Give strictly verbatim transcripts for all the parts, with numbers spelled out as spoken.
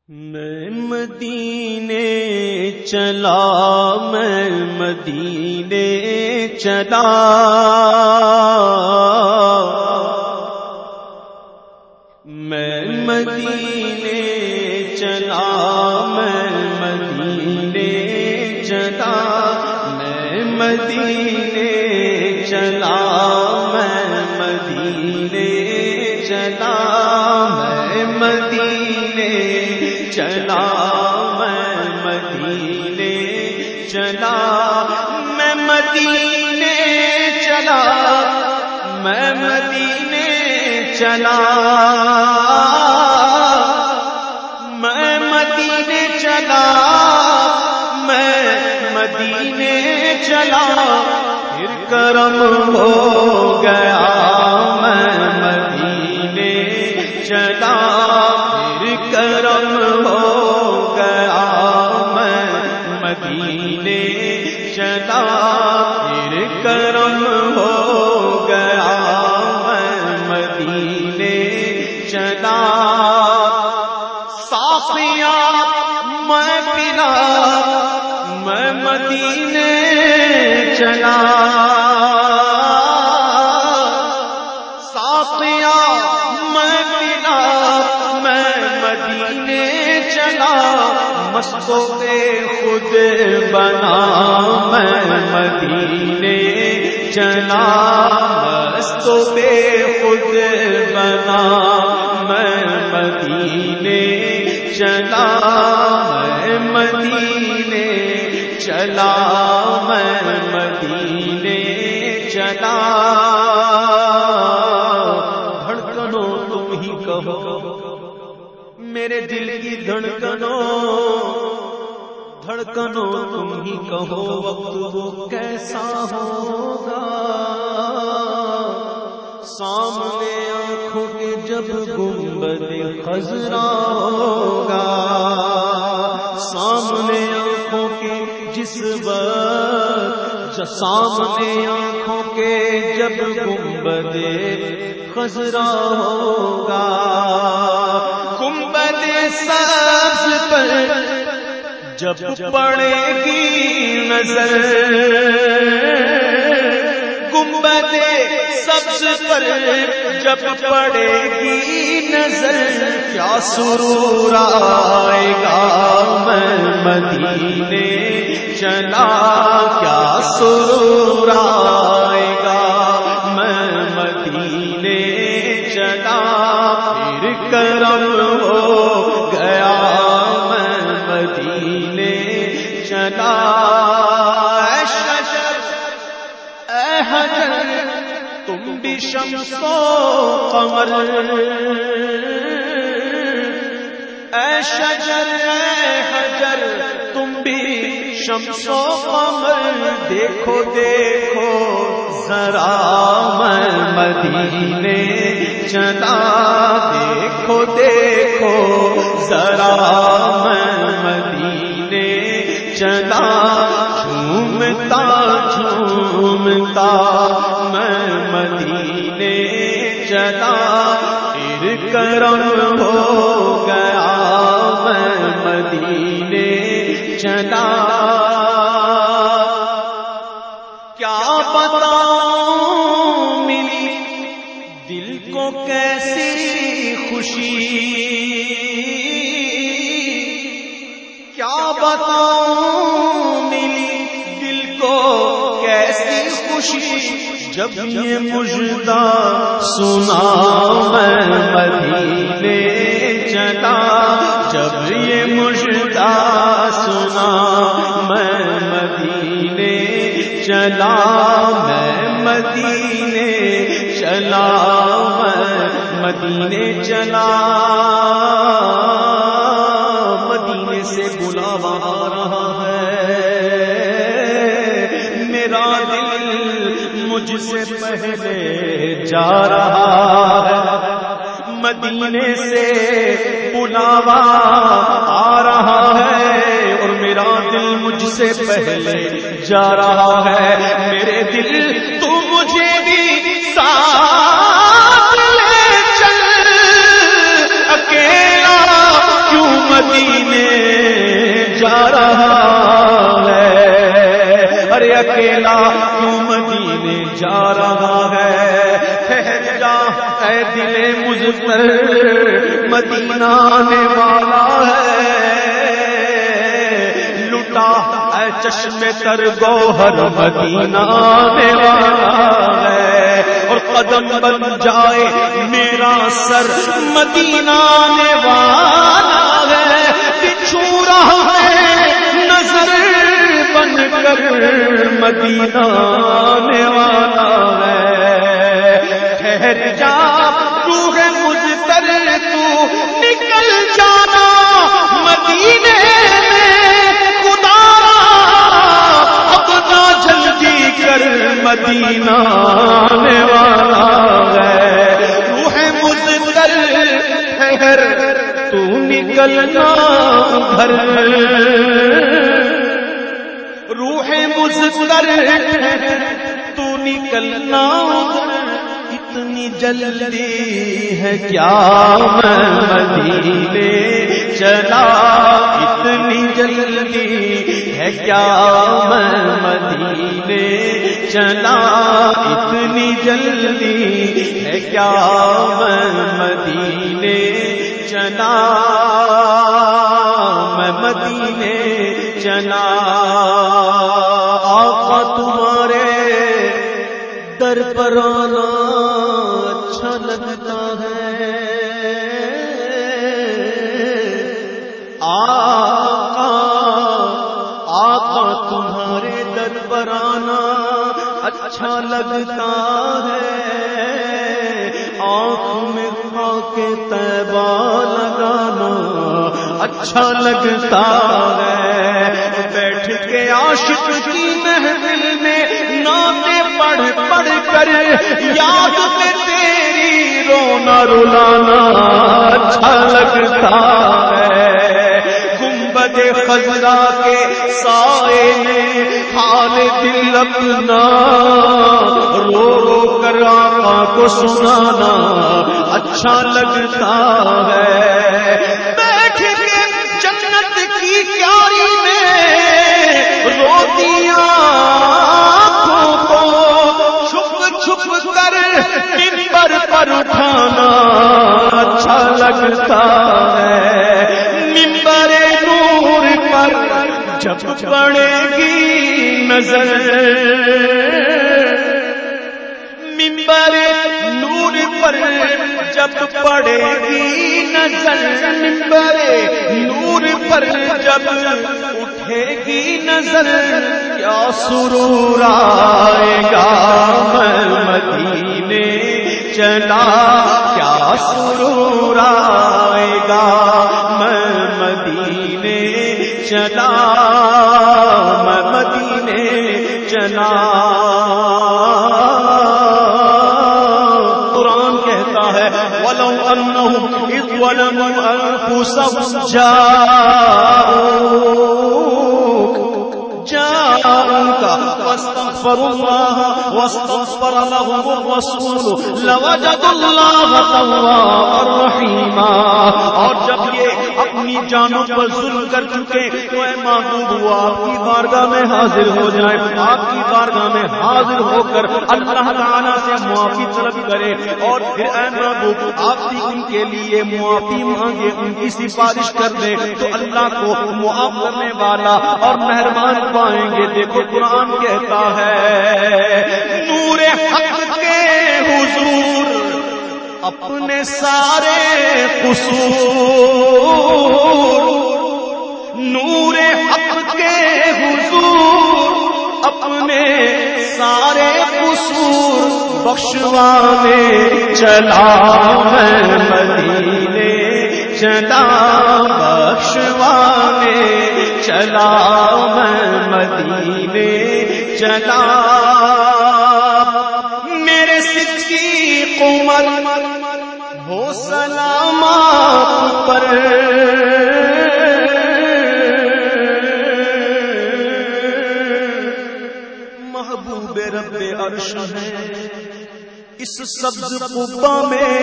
میں مدینے چلا میں مدینے چلا میں مدینے چلا میں مدینے چلا میں مدینے چلا میں مدینے چلا میں مدینے چلا میں مدینے چلا میں مدینے چلا میں مدینے چلا میں مدینے چلا میں مدینے چلا پھر کرم ہو گیا میں مدینے چلا پھر کرم ہو گیا میں مدینے چلا پھر کرم ہو گیا میں مدینے چلا ساقیاں میں پلا میں مدینے چلا ساقیاں میں پلا میں مدینے چلا مستوں پہ خود بنا میں مدینے چلا مستوں پہ خود بنا میں مدینے چلا میں مدینے چلا میں مدینے چلا دھڑکنوں تم ہی کہو میرے دل کی دھڑکنوں دھڑکنوں تم ہی کہو وقت وہ کیسا ہوگا سامنے آنکھوں کے جب گنبد خضرا ہوگا سامنے آنکھوں کے جس وقت سامنے آنکھوں کے جب گنبد خضرا ہوگا گنبد سبز پر جب پڑے گی نظر گنبد سبز پر جب پڑے گی نظر کیا سرور آئے گا میں مدینے چلا کیا سرور آئے گا میں مدینے چلا پھر کرم ہو گیا میں مدینے چلا اے شجر اے حجر تم بھی شمس و قمر اے شجر اے حجر تم بھی شمس و قمر دیکھو دیکھو ذرا میں مدینے چلا دیکھو دیکھو ذرا میں مدینے چلا جھومتا جھومتا میں مدینے چلا پھر کرم ہو گیا میں مدینے چلا کیا بتاؤں ملی دل کو کیسی خوشی کیا بتاؤں ملی دل کو کیسی خوشی جب یہ مژدہ سنا میں مدینے چلا جب یہ مژدہ سنا میں مدینے چلا میں مدینے چلا میں مدینے چلا مدینے سے بلاوا آ رہا ہے میرا دل مجھ سے پہلے جا رہا ہے مدینے سے بلاوا آ رہا ہے اور میرا دل مجھ سے پہلے جا رہا ہے میرے دل تو مجھے بھی ساتھ لے چل اکیلا کیوں مدینے مزدر مدینہ آنے والا ہے، لٹا اے چشم تر گوہر مدینہ آنے والا ہے، اور قدم بن جائے میرا سر مدینہ آنے والا ہے، بچھو رہا ہے نظر بن کر مدینہ آنے والا ہے، ٹھہر جا روح مزدر تو نکل جانا مدینے میں، خدا اب نہ جلدی کر مدینہ آنے والا ہے، روح مزدر ٹھہر تو نکلنا گھر، روح مزدر تو نکلنا گھر، اتنی جلدی ہے کیا میں مدینے چلا، اتنی جلدی ہے کیا میں مدینے چلا، اتنی جلدی ہے کیا میں مدینے چلا، میں مدینے چلا، آقا تمہارے در پر آنا اچھا لگتا ہے، آقا آقا تمہارے در پر آنا اچھا لگتا ہے، آنکھ میں خاک طیبہ لگانا اچھا لگتا ہے، بیٹھ کے عاشق کی محفل میں نعتیں پڑھ پڑھ کر یاد میں تیری رونا رلانا اچھا لگتا ہے، گنبد خضرا کے سائے میں حال دل اپنا رو رو کر آقا کو سنانا اچھا لگتا ہے، بیٹھ کے جنت کی کیاری میں روتی آنکھوں کو چھپ چھپ کر منبر پر اٹھانا اچھا لگتا ہے، منبر نور پر جب پڑے گی نظر، منبر نور پر جب پڑے گی نظر، منبر نور پر جب اٹھے گی نظر، کیا سرور آئے گا میں مدینے چلا، کیا سرور آئے گا میں مدینے چلا، میں مدینے چلا، قرآن کہتا ہے وَلَوْ أَنَّهُمْ إِذْ ظَلَمُوا أَنفُسَهُمْ جَاءُوكَ جاءوك فاستغفروا الله واستغفر لهم الرسول لوجدوا الله توابا رحيما، اور جب یہ اپنی جانوں پر ظلم کر چکے تو اے محبوب وہ آپ کی بارگاہ میں حاضر ہو جائیں، آپ کی بارگاہ میں حاضر ہو کر اللہ تعالیٰ سے معافی طلب کرے، اور پھر اے محبوب آپ بھی ان کے لیے معافی مانگے، ان کی سفارش کر دے تو اللہ کو معاف کرنے والا اور مہربان پائیں گے۔ دیکھو قرآن کہتا ہے نور حق کے حضور اپنے سارے قصور، نور حق کے حضور اپنے سارے قصور بخشوانے چلا میں مدینے چلا، بخشوانے چلا میں مدینے چلا، میرے صدیق عمر ہو سلام آپ پر، محبوب رب عرش ہے اس سبز قبا میں،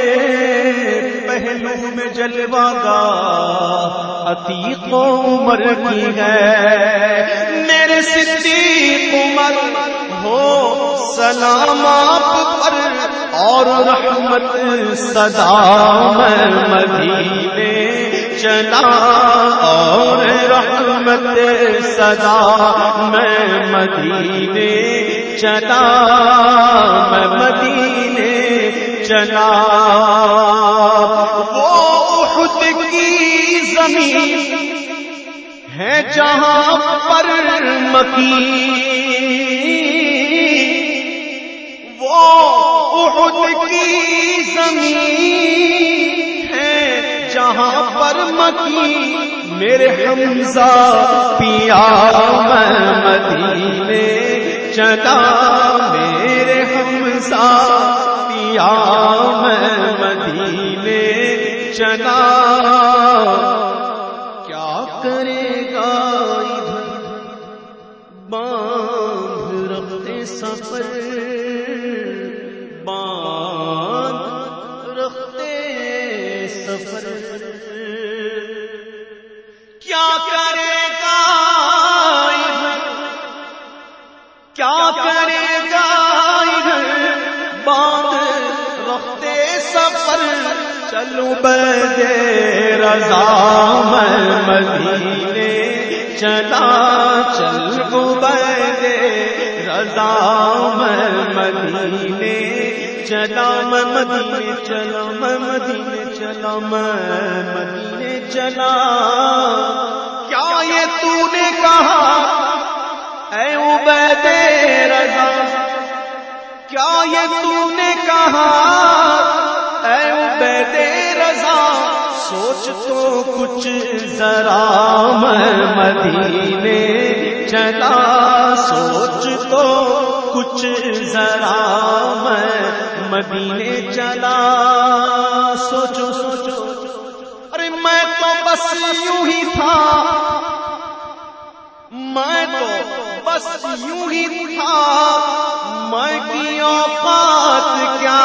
پہلو میں جلوہ گاہ عتیق عمر کی ہے، میرے صدیق عمر ہو سلام آپ پر، اور رحمت صدا میں مدینے چلا، اور رحمت صدا میں مدینے چلا، میں مدینے چلا۔ وہ احد کی زمین ہے جہاں پر مکین، وہ احد کی زمین ہے جہاں پر مکین، میرے حمزہ پیا میں مدینے چلا، میرے حمزہ پیا میں مدینے چلا۔ کیا کرے گا ادھر باندھ رکھتے سفر، باندھ رکھتے سفر، کیا کرے گا ادھر، کیا کرے گا ادھر باندھ رکھتے سفر، چلو بدے رضا میں مدینے چلا، چلو بدے رضا میں مدینے چلا، میں مدینے چلا، میں مدینے چلا، میں مدینے چلا۔ کیا یہ تو نے کہا اے عبید رضا، کیا یہ تو نے کہا اے عبید رضا، سوچ تو کچھ ذرا میں مدینے چلا، سوچ تو کچھ ذرا میں مدینے چلا۔ سوچو سوچو، ارے میں تو بس یوں ہی تھا، میں تو بس یوں ہی تھا، میں کی اوقات کیا،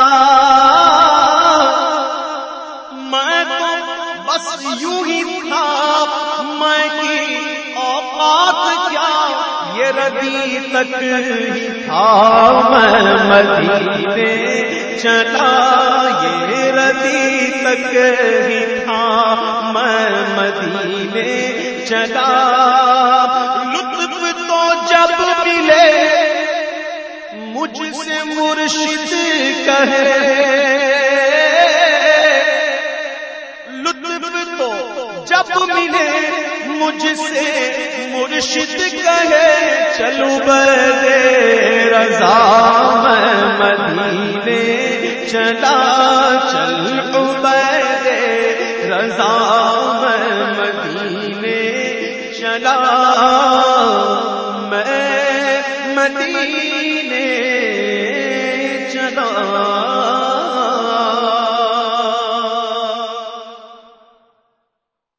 میں تو بس یوں ہی تھا، میں کی اوقات کیا، یہ ردی تک ہی تھا میں مدینے چلا، یہ ردی تک ہی تھا میں مدینے چلا۔ لطف تو جب ملے مجھ سے مرشد کہے، لطف تو جب ملے مجھ سے مرشد کہے، چلو بدے رضا میں مدینے چلا، چلو بدے رضا میں مدینے چلا، میں مدینے